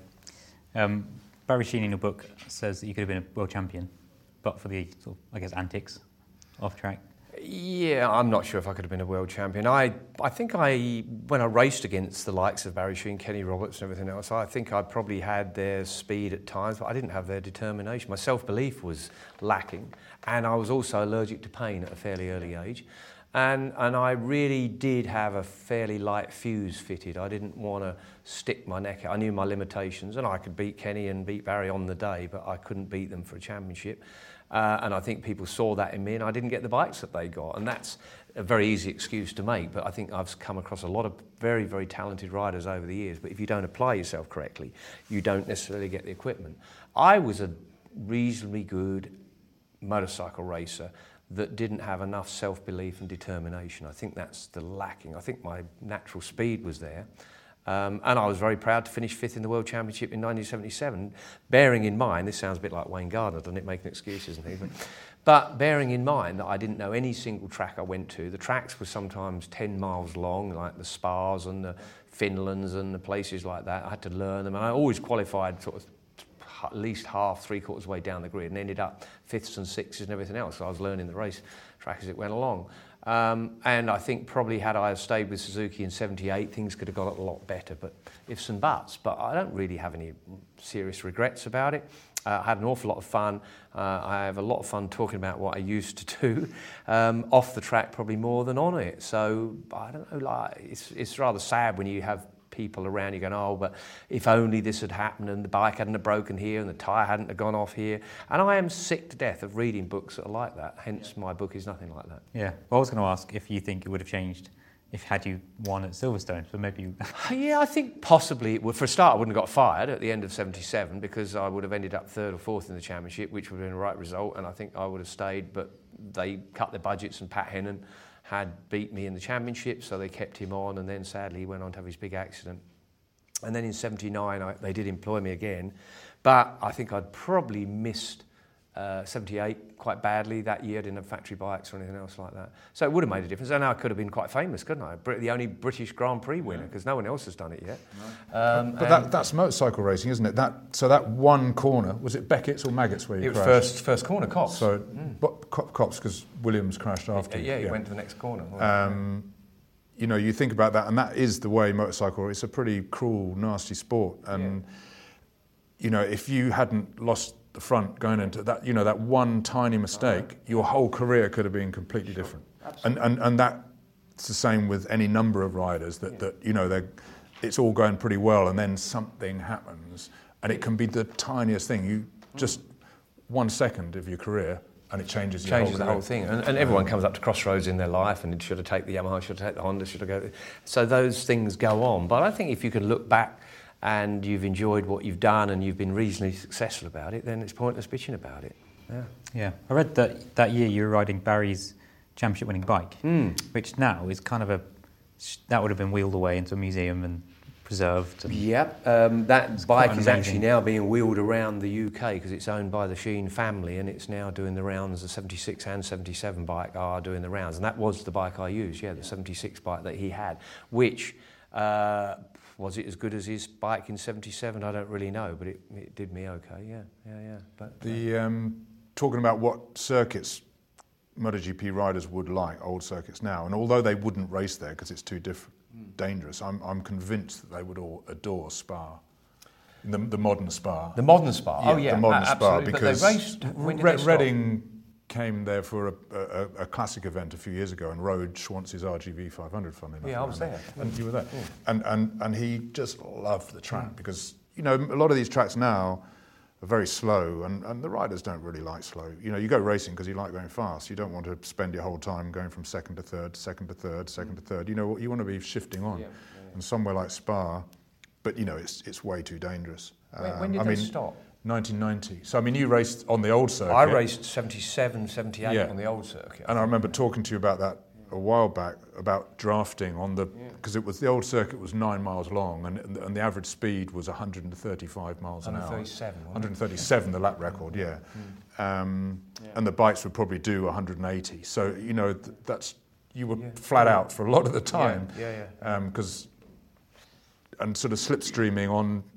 Barry Sheene in your book says that you could have been a world champion, but for the sort of, I guess, antics off track? Yeah, I'm not sure if I could have been a world champion. I think when I raced against the likes of Barry Sheene, Kenny Roberts and everything else, I think I probably had their speed at times, but I didn't have their determination. My self-belief was lacking, and I was also allergic to pain at a fairly early age. And I really did have a fairly light fuse fitted. I didn't want to stick my neck out. I knew my limitations, and I could beat Kenny and beat Barry on the day, but I couldn't beat them for a championship. And I think people saw that in me, and I didn't get the bikes that they got. And that's a very easy excuse to make, but I think I've come across a lot of very, very talented riders over the years. But if you don't apply yourself correctly, you don't necessarily get the equipment. I was a reasonably good motorcycle racer that didn't have enough self-belief and determination. I think that's the lacking. I think my natural speed was there. And I was very proud to finish 5th in the World Championship in 1977, bearing in mind, this sounds a bit like Wayne Gardner, doesn't it, making excuses and things, but bearing in mind that I didn't know any single track I went to. The tracks were sometimes 10 miles long, like the Spas and the Finlands and the places like that. I had to learn them, and I always qualified sort of at least half, 3/4 way down the grid, and ended up 5ths and 6s and everything else. So I was learning the race track as it went along. And I think probably had I stayed with Suzuki in 78, things could have got a lot better, but ifs and buts. But I don't really have any serious regrets about it. I had an awful lot of fun. I have a lot of fun talking about what I used to do off the track, probably more than on it. So I don't know, like it's rather sad when you have people around you going, oh, but if only this had happened and the bike hadn't have broken here and the tyre hadn't have gone off here. And I am sick to death of reading books that are like that, hence my book is nothing like that. Yeah, well, I was going to ask if you think it would have changed had you won at Silverstone, but maybe you... Yeah, I think possibly it would. For a start, I wouldn't have got fired at the end of 77 because I would have ended up 3rd or 4th in the championship, which would have been the right result, and I think I would have stayed, but they cut their budgets and Pat Hennon had beat me in the championship, so they kept him on, and then sadly he went on to have his big accident. And then in 79, they did employ me again, but I think I'd probably missed 78 quite badly that year. I didn't have factory bikes or anything else like that. So it would have made a difference. And I could have been quite famous, couldn't I? The only British Grand Prix winner, because no one else has done it yet. No. But that's motorcycle racing, isn't it? So that one corner, was it Beckett's or Maggots where you crashed? It was first corner, Copse. So Copse, because Williams crashed after. Yeah, he went to the next corner. You know, you think about that, and that is the way motorcycle. It's a pretty cruel, nasty sport, and you know, if you hadn't lost the front going into that, you know, that one tiny mistake, your whole career could have been completely different. And that's the same with any number of riders that you know, it's all going pretty well, and then something happens, and it can be the tiniest thing. You just 1 second of your career. And it changes the whole thing. And everyone comes up to crossroads in their life, and should have taken the Yamaha, should have taken the Honda, should have go. So those things go on. But I think if you can look back and you've enjoyed what you've done and you've been reasonably successful about it, then it's pointless bitching about it. Yeah. I read that year you were riding Barry's championship-winning bike, which now is kind of that would have been wheeled away into a museum and preserved. Yep, that bike is actually now being wheeled around the UK because it's owned by the Sheene family, and it's now doing the rounds. The 76 and 77 bike are doing the rounds, and that was the bike I used, the 76 bike that he had, which was it as good as his bike in 77? I don't really know, but it did me okay, yeah. But talking about what circuits MotoGP riders would like, old circuits now, and although they wouldn't race there because it's too dangerous, I'm convinced that they would all adore Spa, the modern Spa. The modern Spa, the modern Spa, because but they raced, when did they stop? Reading came there for a classic event a few years ago and rode Schwantz's RGV 500, funnily enough. Yeah, I was there. And you were there. And he just loved the track because, you know, a lot of these tracks now are very slow, and the riders don't really like slow. You know, you go racing because you like going fast. You don't want to spend your whole time going from second to third, second to third, second to third. You know, you want to be shifting on. And somewhere like Spa, but you know, it's way too dangerous. When did they stop? 1990. So I mean, you raced on the old circuit. I raced 77, 78 on the old circuit. And I remember talking to you about that a while back, about drafting on the, because it was, the old circuit was 9 miles long, and the average speed was 135 miles an hour. 137, the lap record, and the bikes would probably do 180. So you know, that's, you were flat out for a lot of the time, because and sort of slipstreaming on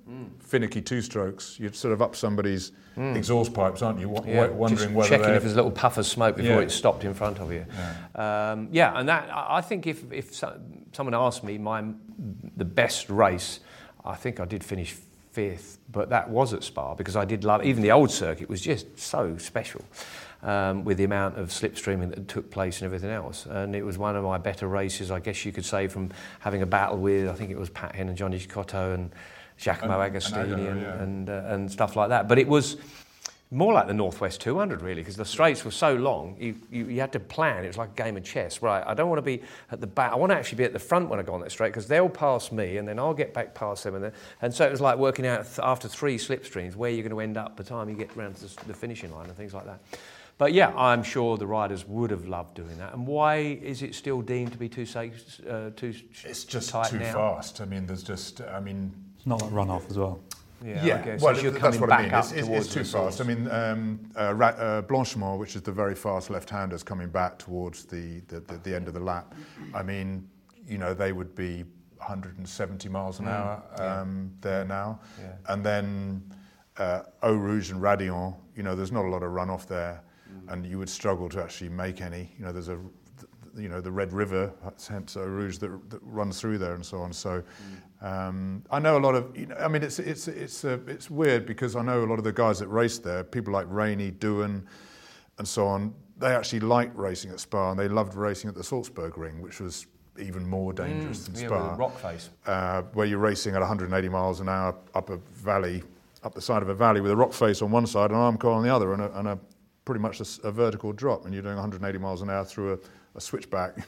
finicky two-strokes, you're sort of up somebody's exhaust pipes, aren't you? Wondering whether checking if there's a little puff of smoke before it stopped in front of you. And that I think if someone asked me the best race, I think I did finish 5th, but that was at Spa because I did love even the old circuit was just so special. With the amount of slipstreaming that took place and everything else. And it was one of my better races, I guess you could say, from having a battle with, I think it was Pat Henn and Johnny Cotto and Giacomo Agostini and stuff like that. But it was more like the Northwest 200, really, because the straights were so long, you had to plan. It was like a game of chess. Right, I don't want to be at the back. I want to actually be at the front when I go on that straight, because they'll pass me, and then I'll get back past them. And so it was like working out after 3 slipstreams where you're going to end up by the time you get around to the finishing line and things like that. But yeah, I'm sure the riders would have loved doing that. And why is it still deemed to be too safe, it's just tight too now? fast. It's not like runoff as well. Yeah, I guess. Well, you're that's what back I mean. Up it's too fast. Blanchimont, which is the very fast left-handers coming back towards the end of the lap. They would be 170 miles an hour there now. Yeah. And then Eau Rouge and Radillon, there's not a lot of runoff there, and you would struggle to actually make any. There's the Red River, hence Eau Rouge, that runs through there and so on. So I know a lot of. It's weird because I know a lot of the guys that race there, people like Rainey, Doohan, and so on. They actually liked racing at Spa, and they loved racing at the Salzburg Ring, which was even more dangerous than Spa. With the rock face. Where you're racing at 180 miles an hour up the side of a valley with a rock face on one side and an arm car on the other, and a pretty much a vertical drop, and you're doing 180 miles an hour through a switchback,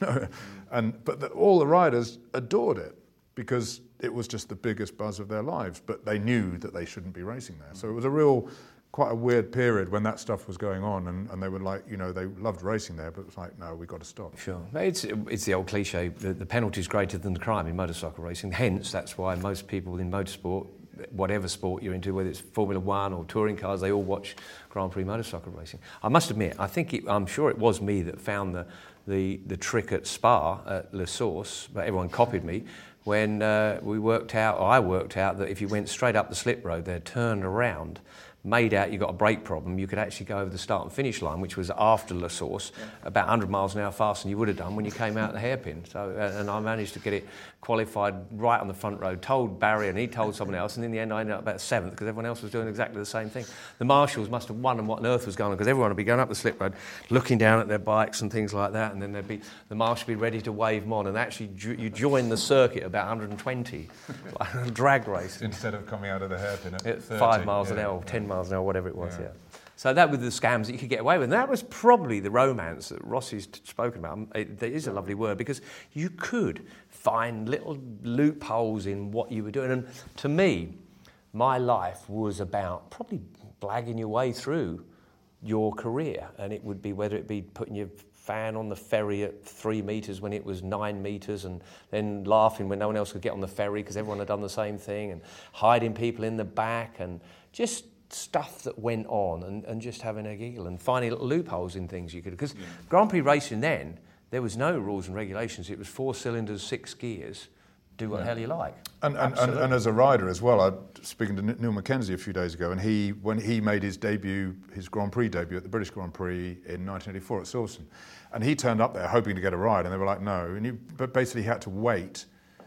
But all the riders adored it because it was just the biggest buzz of their lives. But they knew that they shouldn't be racing there, so it was quite a weird period when that stuff was going on, and they were like, they loved racing there, but it was like, no, we've got to stop. Sure, it's the old cliche: the penalty is greater than the crime in motorcycle racing. Hence, that's why most people in motorsport, whatever sport you're into, whether it's Formula One or touring cars, they all watch Grand Prix motorcycle racing. I must admit, I'm sure it was me that found the trick at Spa, at La Source, but everyone copied me, when I worked out that if you went straight up the slip road there, turned around, made out you got a brake problem, you could actually go over the start and finish line, which was after La Source, about 100 miles an hour faster than you would have done when you came out the hairpin. So, and I managed to get it qualified right on the front road, told Barry and he told someone else, and in the end I ended up about 7th because everyone else was doing exactly the same thing. The marshals must have wondered what on earth was going on, because everyone would be going up the slip road, looking down at their bikes and things like that, and then the marshal would be ready to wave them on, and actually you join the circuit about 120, like a drag race. Instead of coming out of the hairpin at 30. 5 miles an hour, 10 miles an hour, whatever it was, So that was the scams that you could get away with. And that was probably the romance that Rossi's spoken about. It is a lovely word, because you could find little loopholes in what you were doing. And to me, my life was about probably blagging your way through your career. And it would be whether it be putting your fan on the ferry at 3 metres when it was 9 metres, and then laughing when no one else could get on the ferry because everyone had done the same thing, and hiding people in the back, and just stuff that went on, and just having a giggle and finding little loopholes in things you could. Because Grand Prix racing then, there was no rules and regulations. It was 4 cylinders, 6 gears. Do what the hell you like. And as a rider as well, I was speaking to Neil Mackenzie a few days ago, and when he made his Grand Prix debut at the British Grand Prix in 1984 at Silverstone, and he turned up there hoping to get a ride, and they were like, no. But basically he had to wait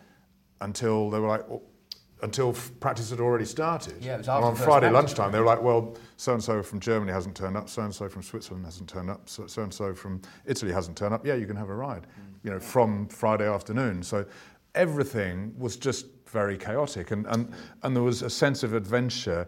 until they were like, until practice had already started. Yeah, it was after on Friday lunchtime, they were like, well, so-and-so from Germany hasn't turned up, so-and-so from Switzerland hasn't turned up, so-and-so from Italy hasn't turned up. Yeah, you can have a ride, from Friday afternoon. So everything was just very chaotic, and there was a sense of adventure.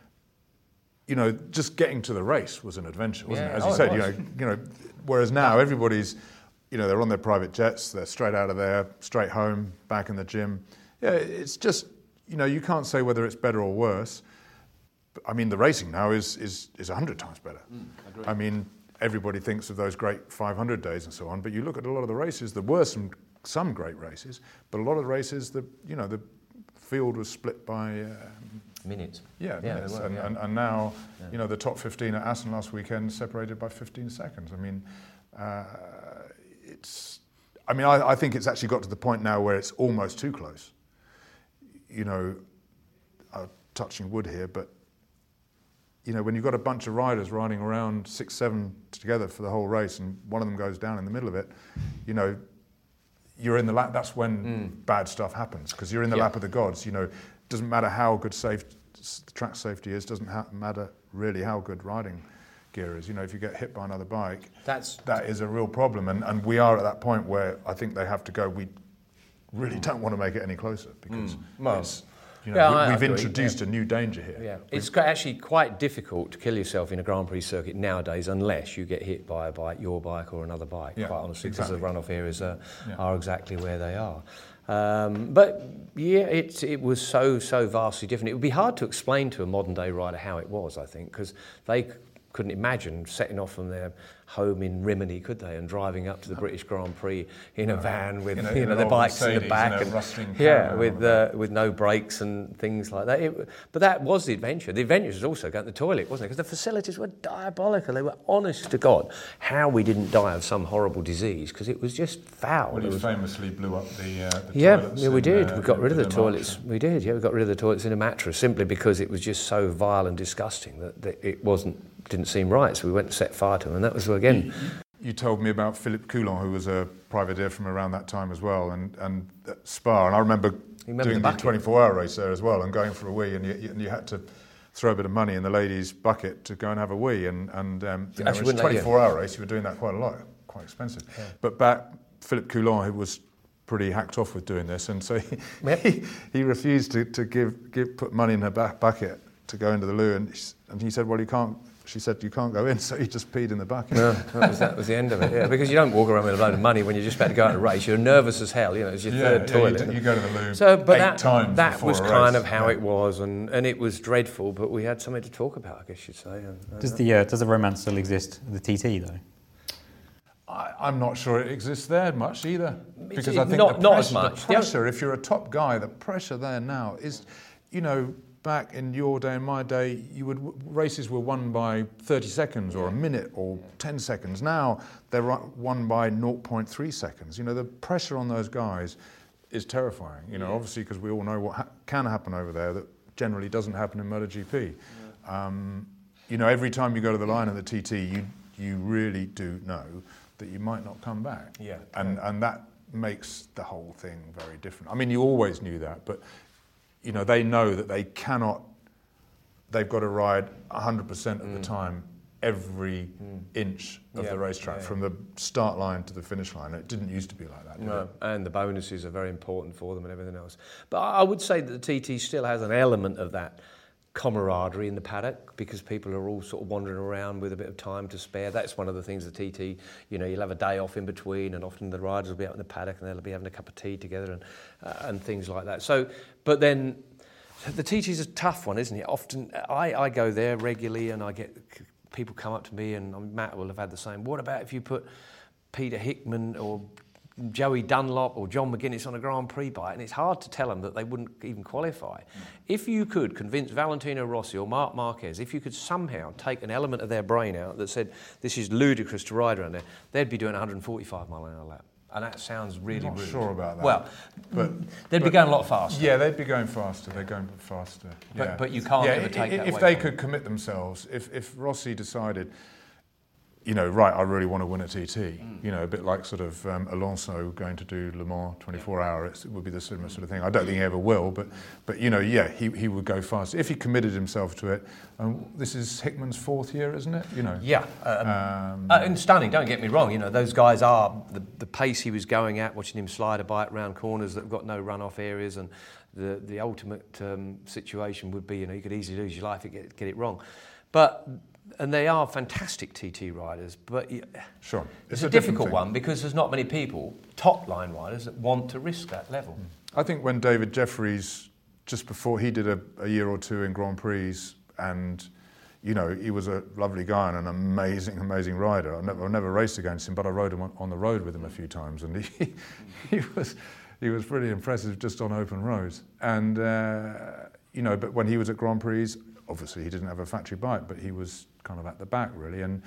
Just getting to the race was an adventure, wasn't it? As you said, whereas now everybody's, they're on their private jets, they're straight out of there, straight home, back in the gym. Yeah, it's just, you can't say whether it's better or worse. I mean, the racing now is 100 times better. I mean, everybody thinks of those great 500 days and so on, but you look at a lot of the races, there were some great races, but a lot of the races, the field was split by minutes. Minutes. And now, the top 15 at Assen last weekend separated by 15 seconds. I mean, I think it's actually got to the point now where it's almost too close. touching wood here, but you know, when you've got a bunch of riders riding around 6, 7 together for the whole race, and one of them goes down in the middle of it, you know, you're in the lap. That's when bad stuff happens, because you're in the lap of the gods. You know, it doesn't matter how good track safety is. Doesn't matter really how good riding gear is. You know, if you get hit by another bike, that is a real problem. And we are at that point where I think they have to go. We really don't want to make it any closer, because it's, you know, we've introduced a new danger here. Yeah, it's actually quite difficult to kill yourself in a Grand Prix circuit nowadays unless you get hit by a bike, your bike or another bike, quite honestly, because the runoff areas are exactly where they are. But yeah, it was so vastly different. It would be hard to explain to a modern day rider how it was, I think, because they couldn't imagine setting off from their home in Rimini, could they, and driving up to the British Grand Prix in a van with the bikes in the back, with no brakes and things like that. But that was the adventure. The adventure was also going to the toilet, wasn't it? Because the facilities were diabolical. They were, honest to God, how we didn't die of some horrible disease, because it was just foul. Well, you famously blew up the toilets. Yeah, we did. We got rid of the toilets. We did. Yeah, we got rid of the toilets in a mattress simply because it was just so vile and disgusting that it didn't seem right. So we went and set fire to them, and that was again. You told me about Philippe Coulon, who was a privateer from around that time as well, and at Spa, and I remember doing the 24-hour race there as well, and going for a wee, and you had to throw a bit of money in the ladies' bucket to go and have a wee, and you know, it's a 24-hour race. You were doing that quite a lot, quite expensive. Yeah. But back, Philippe Coulon, who was pretty hacked off with doing this, and so he refused to put money in her bucket to go into the loo, and he said, well, you can't. She said, you can't go in, so he just peed in the bucket. No, that was the end of it, yeah. Because you don't walk around with a load of money when you're just about to go out and race. You're nervous as hell, you know, it's your third toilet. You go to the loo 8 times that was kind of how it was, and it was dreadful, but we had something to talk about, I guess you'd say. Does the romance still exist, the TT, though? I'm not sure it exists there much either. Because I think not as much. The pressure, if you're a top guy, the pressure there now is, you know, back in your day and my day, races were won by 30 seconds or a minute or 10 seconds. Now they're won by 0.3 seconds. You know, the pressure on those guys is terrifying. You know, obviously, because we all know what can happen over there that generally doesn't happen in MotoGP. You know, every time you go to the line of the TT, you really do know that you might not come back. Yeah. And that makes the whole thing very different. I mean, you always knew that, but you know, they know that they've got to ride 100% of the time, every inch of the racetrack, from the start line to the finish line. It didn't used to be like that, did it? And the bonuses are very important for them and everything else. But I would say that the TT still has an element of that camaraderie in the paddock, because people are all sort of wandering around with a bit of time to spare. That's one of the things the TT, you know, you'll have a day off in between, and often the riders will be out in the paddock and they'll be having a cup of tea together and things like that. So, but then the TT is a tough one, isn't it? Often I go there regularly, and I get people come up to me, and Matt will have had the same. What about if you put Peter Hickman or Joey Dunlop or John McGuinness on a Grand Prix bike? And it's hard to tell them that they wouldn't even qualify. If you could convince Valentino Rossi or Marc Marquez, if you could somehow take an element of their brain out that said, this is ludicrous to ride around there, they'd be doing 145 mile an hour lap. And that sounds really rude. I'm not sure about that. Well, they'd be going a lot faster. Yeah, they'd be going faster. They're going faster. But you can't ever take that away. If they could commit themselves, if Rossi decided, you know, right, I really want to win a TT, you know, a bit like sort of Alonso going to do Le Mans 24-hour, it would be the similar sort of thing. I don't think he ever will, but you know, yeah, he would go fast if he committed himself to it. This is Hickman's 4th year, isn't it? You know. Yeah, and stunning. Don't get me wrong. You know, those guys are the pace he was going at, watching him slide a bike around corners that have got no runoff areas, and the ultimate situation would be, you know, you could easily lose your life if you get it wrong, and they are fantastic TT riders, but sure, it's a difficult one because there's not many people, top line riders, that want to risk that level. I think when David Jeffries, just before he did a year or two in Grand Prix, and you know, he was a lovely guy and an amazing rider. I've never raced against him, but I rode him on the road with him a few times, and he was pretty impressive just on open roads. And you know, but when he was at Grand Prix, obviously he didn't have a factory bike, but he was kind of at the back really, and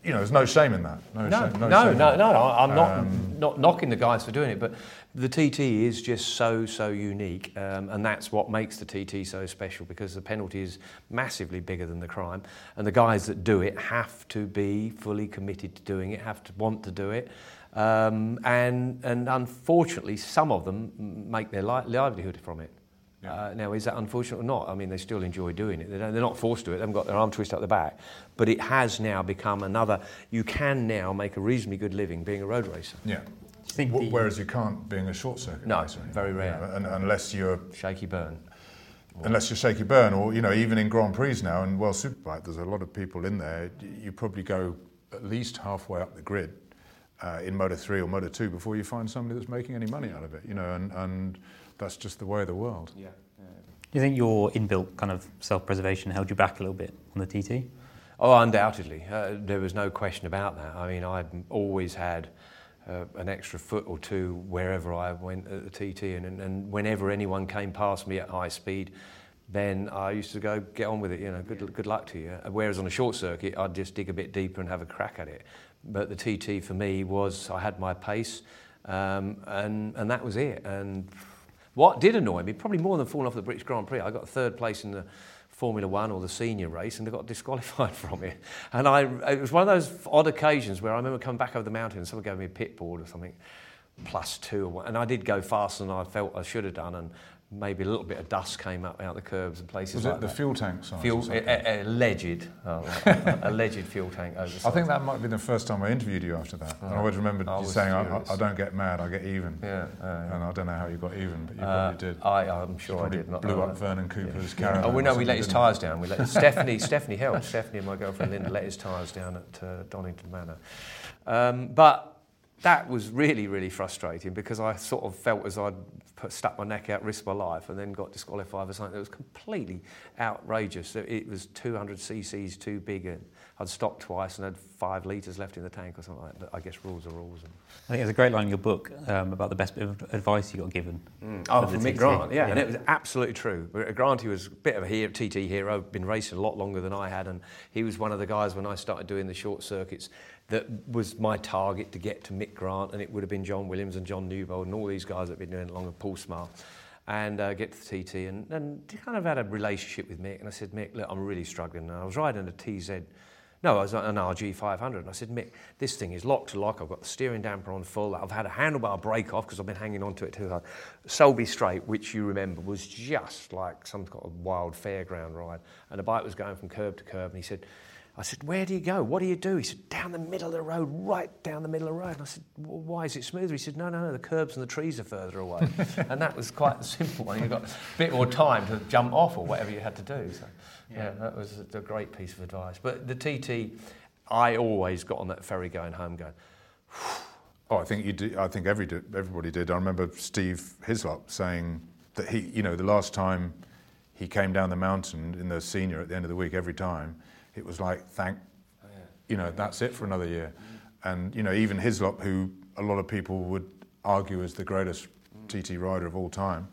there's no shame in that. No, shame. I'm not knocking the guys for doing it, but the TT is just so unique, and that's what makes the TT so special, because the penalty is massively bigger than the crime, and the guys that do it have to be fully committed to doing it, have to want to do it, and unfortunately some of them make their livelihood from it. Yeah. Now, is that unfortunate or not? I mean, they still enjoy doing it. They're not forced to do it. They haven't got their arm twisted up the back. But it has now become another... You can now make a reasonably good living being a road racer. Yeah. Whereas you can't being a short circuit racer. No, very rare. Unless you're... Shaky Byrne. Unless you're Shaky Byrne, or, even in Grand Prix now, and World Superbike, there's a lot of people in there. You probably go at least halfway up the grid in Moto 3 or Moto 2 before you find somebody that's making any money out of it, and that's just the way of the world. Yeah. Do you think your inbuilt kind of self-preservation held you back a little bit on the TT? Oh, undoubtedly. There was no question about that. I mean, I'd always had an extra foot or two wherever I went at the TT, and whenever anyone came past me at high speed, then I used to go, get on with it, good luck to you. Whereas on a short circuit, I'd just dig a bit deeper and have a crack at it. But the TT for me was, I had my pace, and that was it. And what did annoy me, probably more than falling off the British Grand Prix, I got third place in the Formula One or the senior race, and they got disqualified from it. And it was one of those odd occasions where I remember coming back over the mountain and someone gave me a pit board or something, +2, and I did go faster than I felt I should have done, and maybe a little bit of dust came up out the curbs and places was like it the that. fuel tank size? Alleged fuel tank oversize. I think that might be the first time I interviewed you after that. And I always remember you saying, I don't get mad, I get even. Yeah. And I don't know how you got even, but you probably did. I'm sure I did. Blew up Vernon Cooper's caravan. We let his tyres down. We let Stephanie helped. Stephanie and my girlfriend Linda let his tyres down at Donington Manor. But that was really, really frustrating, because I sort of felt as I'd stuck my neck out, risked my life, and then got disqualified for something that was completely outrageous. It was 200 cc's too big, and I'd stopped twice and had 5 litres left in the tank or something like that. But I guess rules are rules. I think there's a great line in your book about the best bit of advice you got given. From Mick Grant, yeah, and it was absolutely true. Grant, he was a bit of a TT hero, been racing a lot longer than I had, and he was one of the guys when I started doing the short circuits that was my target to get to Mick Grant, and it would have been John Williams and John Newbold and all these guys that had been doing it longer, Paul Smart, and get to the TT, and kind of had a relationship with Mick, and I said, Mick, look, I'm really struggling, and I was riding I was on an RG 500, and I said, Mick, this thing is lock to lock, I've got the steering damper on full, I've had a handlebar break off because I've been hanging on to it too hard. Selby Straight, which you remember, was just like some kind of wild fairground ride, and the bike was going from curb to curb, and I said, where do you go? What do you do? He said, down the middle of the road, right down the middle of the road. And I said, why is it smoother? He said, no, the curbs and the trees are further away. And that was quite a simple one. You got a bit more time to jump off or whatever you had to do. So, yeah, that was a great piece of advice. But the TT, I always got on that ferry going home going, Oh, I think you did. I think everybody did. I remember Steve Hislop saying that the last time he came down the mountain in the senior at the end of the week, every time, it was like, that's it for another year. And, even Hislop, who a lot of people would argue is the greatest TT rider of all time,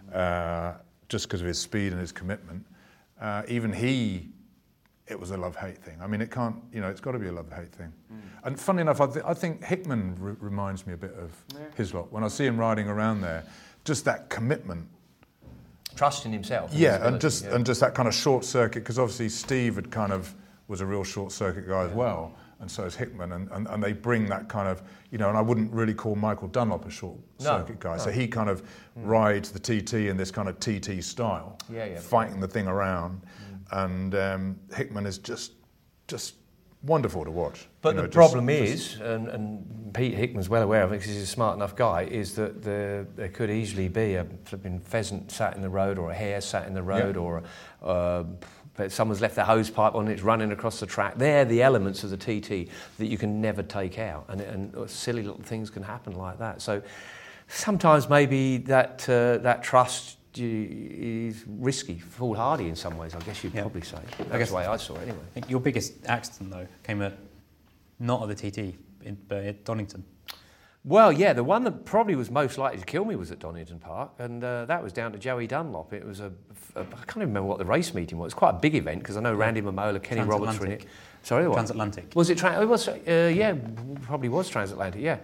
just because of his speed and his commitment, even he, it was a love-hate thing. I mean, it can't, it's got to be a love-hate thing. And funnily enough, I think Hickman reminds me a bit of Hislop. When I see him riding around there, just that commitment. Trust in himself. Yeah, and just that kind of short circuit, because obviously Steve was a real short circuit guy as well, and so is Hickman, and they bring that kind of, and I wouldn't really call Michael Dunlop a short circuit guy, so he kind of rides the TT in this kind of TT style, fighting the thing around, and Hickman is just wonderful to watch. But the problem is, and Pete Hickman's well aware of it because he's a smart enough guy, is that there could easily be a flipping pheasant sat in the road, or a hare sat in the road, or someone's left their hose pipe on, it's running across the track. They're the elements of the TT that you can never take out, and silly little things can happen like that. So sometimes maybe that trust is risky, foolhardy in some ways, I guess you'd probably say. That's the way I saw it anyway. I think your biggest accident, though, came not at the TT, but at Donington. Well, yeah, the one that probably was most likely to kill me was at Donington Park, and that was down to Joey Dunlop. It was I can't even remember what the race meeting was. It's quite a big event because I know Randy Momola, Kenny Roberts were in it. Sorry, what? Transatlantic. Was it? It was. Yeah, probably was transatlantic. Yeah,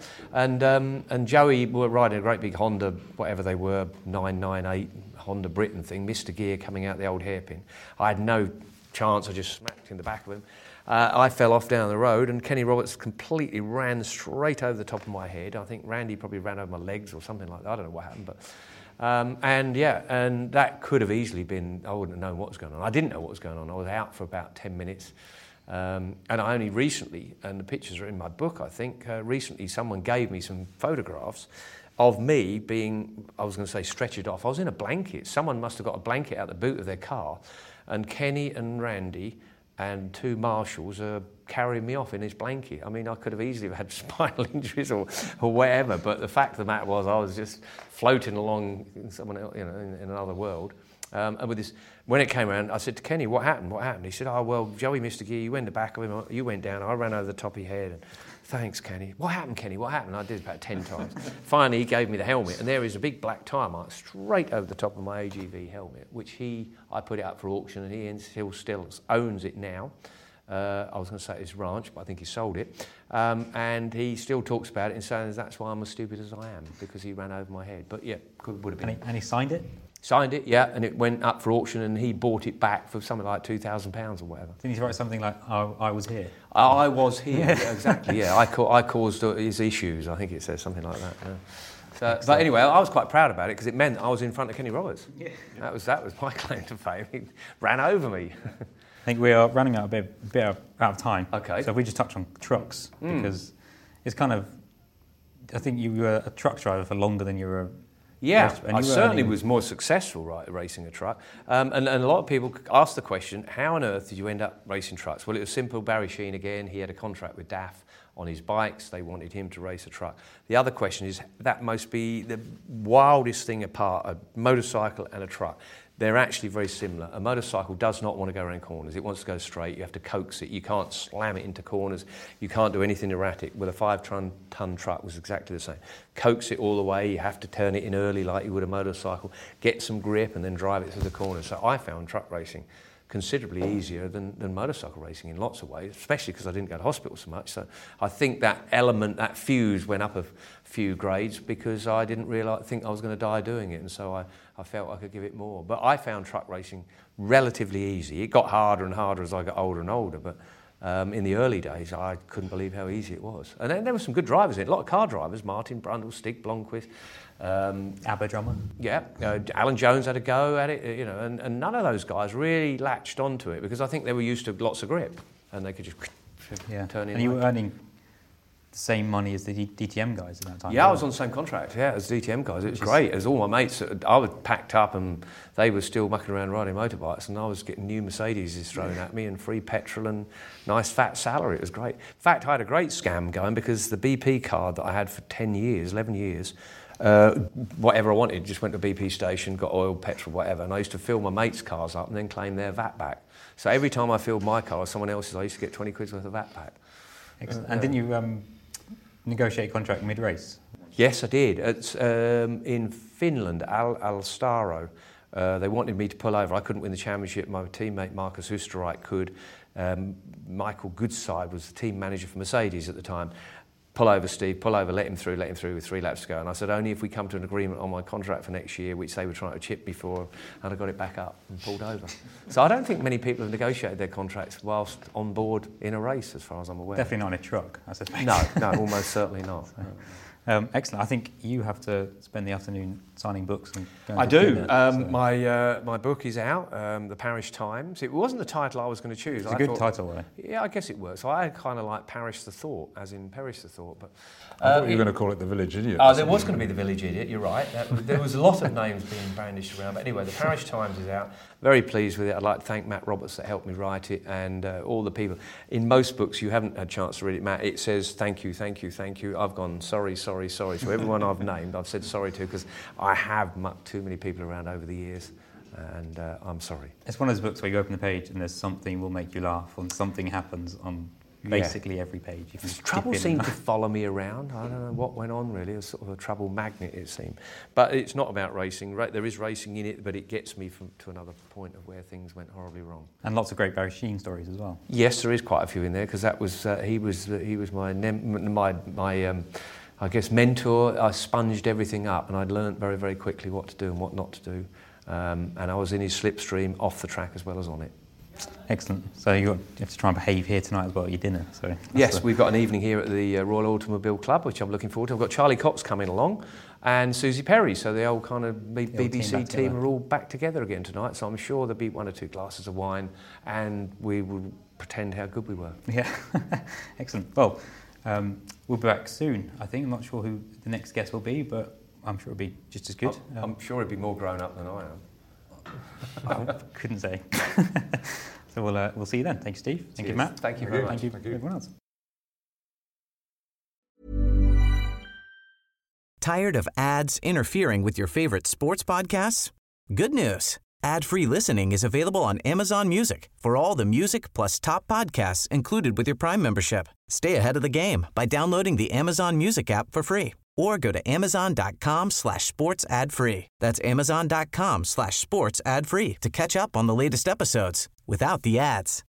and Joey were riding a great big Honda, whatever they were, 998 Honda Britain thing, Mr. Gear coming out the old hairpin. I had no chance. I just smacked in the back of him. I fell off down the road, and Kenny Roberts completely ran straight over the top of my head. I think Randy probably ran over my legs or something like that. I don't know what happened, but and that could have easily been. I wouldn't have known what was going on. I didn't know what was going on. I was out for about 10 minutes, and I only recently, and the pictures are in my book, I think. Recently, someone gave me some photographs of me being, I was going to say, stretchered off. I was in a blanket. Someone must have got a blanket out the boot of their car, and Kenny and Randy and two marshals are carrying me off in this blanket. I mean, I could have easily had spinal injuries or whatever, but the fact of the matter was I was just floating along in someone else, in another world. And with this, when it came around, I said to Kenny, "What happened? What happened?" He said, "Oh, well, Joey Mr. Gear, you went in the back of him, you went down, I ran over the top of your head." And, "Thanks, Kenny." "What happened, Kenny? What happened?" I did about 10 times. Finally, he gave me the helmet, and there is a big black tyre mark straight over the top of my AGV helmet, which I put it up for auction, and he still owns it now. I was going to say his ranch, but I think he sold it. And he still talks about it and says that's why I'm as stupid as I am, because he ran over my head. But yeah, would have been. And he signed it? Signed it, yeah, and it went up for auction, and he bought it back for something like £2,000 or whatever. Didn't he write something like, I was here? I was here, yeah, exactly, yeah. I caused his issues, I think it says something like that. Yeah. But anyway, I was quite proud about it because it meant I was in front of Kenny Roberts. Yeah. That was my claim to fame. He ran over me. I think we are running out a bit out of time. Okay. So if we just touch on trucks, because it's kind of, I think you were a truck driver for longer than you were. Yeah, I certainly was more successful racing a truck. And a lot of people ask the question, how on earth did you end up racing trucks? Well, it was simple. Barry Sheene, again, he had a contract with DAF on his bikes. They wanted him to race a truck. The other question is, that must be the wildest thing apart, a motorcycle and a truck. They're actually very similar. A motorcycle does not want to go around corners. It wants to go straight. You have to coax it. You can't slam it into corners. You can't do anything erratic. With a 5-ton truck, it was exactly the same. Coax it all the way. You have to turn it in early like you would a motorcycle. Get some grip and then drive it through the corners. So I found truck racing considerably easier than motorcycle racing in lots of ways, especially because I didn't go to hospital so much. So I think that element, that fuse went up a few grades because I didn't think I was going to die doing it, and so I felt I could give it more. But I found truck racing relatively easy. It got harder and harder as I got older and older, but in the early days I couldn't believe how easy it was. And then there were some good drivers in it, a lot of car drivers, Martin Brundle, Stig Blomqvist. ABBA drummer. Yeah, Alan Jones had a go at it, and none of those guys really latched onto it because I think they were used to lots of grip and they could just turn in. And you were earning the same money as the DTM guys at that time? Yeah, I was on the same contract, as DTM guys. It was great. As all my mates, I was packed up and they were still mucking around riding motorbikes and I was getting new Mercedes thrown at me and free petrol and nice fat salary. It was great. In fact, I had a great scam going because the BP card that I had for 11 years, whatever I wanted, just went to a BP station, got oil, petrol, whatever, and I used to fill my mates' cars up and then claim their VAT back. So every time I filled my car or someone else's, I used to get 20 quid's worth of VAT back. Excellent. And didn't you negotiate a contract mid-race? Yes, I did. It's in Finland, Alstaro. They wanted me to pull over. I couldn't win the championship. My teammate Marcus Oosterreich could. Michael Goodside was the team manager for Mercedes at the time. Pull over, Steve, pull over, let him through with 3 laps to go. And I said, only if we come to an agreement on my contract for next year, which they were trying to chip me for, and I got it back up and pulled over. So I don't think many people have negotiated their contracts whilst on board in a race, as far as I'm aware. Definitely not in a truck, I suspect. No, almost certainly not. Excellent. I think you have to spend the afternoon signing books. And going I do. My book is out, The Parish Times. It wasn't the title I was going to choose. It's a good title, though. Yeah, I guess it works. So I kind of like Parish the Thought, as in perish the thought. But I thought you were going to call it The Village Idiot. There was going to be The Village Idiot, you're right. There was a lot of names being brandished around. But anyway, The Parish Times is out. Very pleased with it. I'd like to thank Matt Roberts that helped me write it and all the people. In most books, you haven't had a chance to read it, Matt. It says, thank you, thank you, thank you. I've gone, sorry. So everyone I've named, I've said sorry to because I have mucked too many people around over the years and I'm sorry. It's one of those books where you open the page and there's something will make you laugh or something happens on basically every page. You can Trouble dip in seemed and to follow me around. I don't know what went on really. It was sort of a trouble magnet, it seemed. But it's not about racing. There is racing in it, but it gets me to another point of where things went horribly wrong. And lots of great Barry Sheene stories as well. Yes, there is quite a few in there because that was he was my I guess mentor. I sponged everything up, and I'd learnt very, very quickly what to do and what not to do. And I was in his slipstream off the track as well as on it. Excellent. So you have to try and behave here tonight as well at your dinner. So yes, we've got an evening here at the Royal Automobile Club, which I'm looking forward to. I've got Charlie Cox coming along and Susie Perry, so the old kind of BBC team are all back together again tonight, so I'm sure there'll be 1 or 2 glasses of wine and we will pretend how good we were. Yeah, excellent. Well, we'll be back soon, I think. I'm not sure who the next guest will be, but I'm sure it'll be just as good. I'm sure it'll be more grown up than I am. I couldn't say. So we'll see you then. Thank you, Steve. Thank you, Matt. Thank you very much. Thank you, everyone else. Tired of ads interfering with your favorite sports podcasts? Good news. Ad-free listening is available on Amazon Music for all the music plus top podcasts included with your Prime membership. Stay ahead of the game by downloading the Amazon Music app for free or go to amazon.com/sports ad free. That's amazon.com/sports ad free to catch up on the latest episodes without the ads.